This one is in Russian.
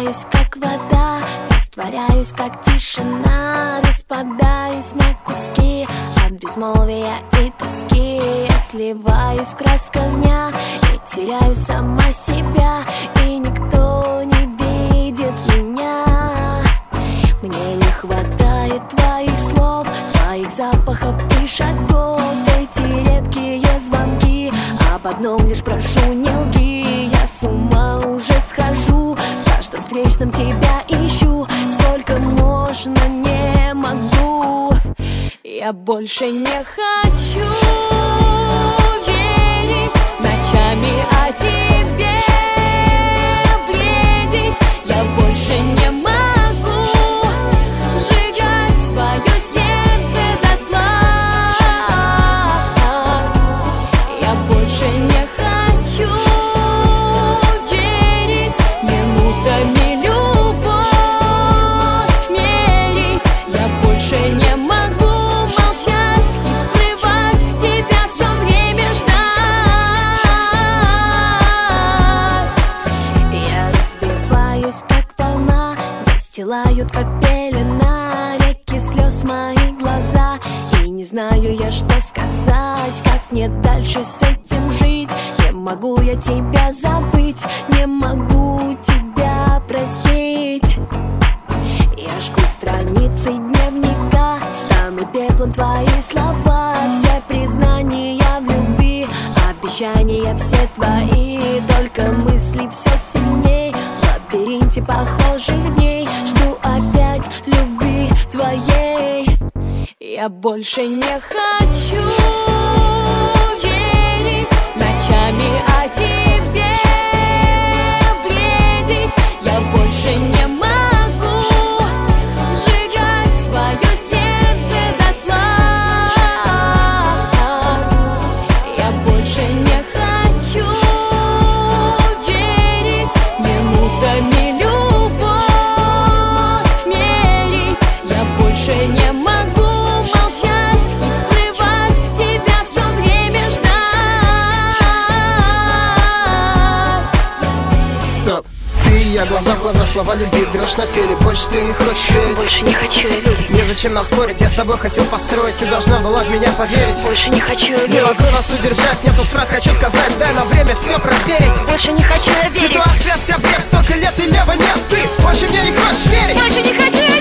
разбиваюсь, как вода, растворяюсь, как тишина, распадаюсь на куски от безмолвия и тоски. Я сливаюсь в красках дня и теряю сама себя, и никто не видит меня. Мне не хватает твоих слов, твоих запахов и шагов. Эти редкие звонки, об одном лишь прошу, не лги. Я с ума уже схожу, в каждом встречном тебя ищу. Сколько можно, не могу. Я больше не хочу верить ночами о тебе бредить. Я больше не могу сжигать свое сердце дотла. Я больше не хочу верить минутами любовь мерить. Я больше не могу молчать и скрывать тебя, все время ждать. Я разбиваюсь, как волна, застилают, как пелена, реки слез мои глаза. И не знаю я, что сказать, как мне дальше с этим жить. Не могу я тебя забыть, не могу тебя простить. Я жгу страницы дневника, стану пеплом твои слова. Все признания в любви, обещания все твои. Только мысли все сильней, в лабиринте похожих дней. Жду опять любви твоей. Я больше не хочу верить ночами о тебе бредить. Я больше не могу сжигать свое сердце дотла. Я больше не хочу верить минутами любовь мерить. Я больше не могу молчать и скрывать тебя, все время ждать. Стоп, ты и я, глаза в глаза, слова любви, дрожь на теле. Больше ты не хочешь верить? Больше не хочу я верить. Незачем нам спорить, я с тобой хотел построить. Ты должна была в меня поверить. Больше не хочу я Не верить. могу нас удержать, нету фраз, хочу сказать. Дай нам время все проверить. Больше не хочу я верить. Ситуация вся бред, столько лет и неба нет. Ты больше мне не хочешь верить. Больше не хочу я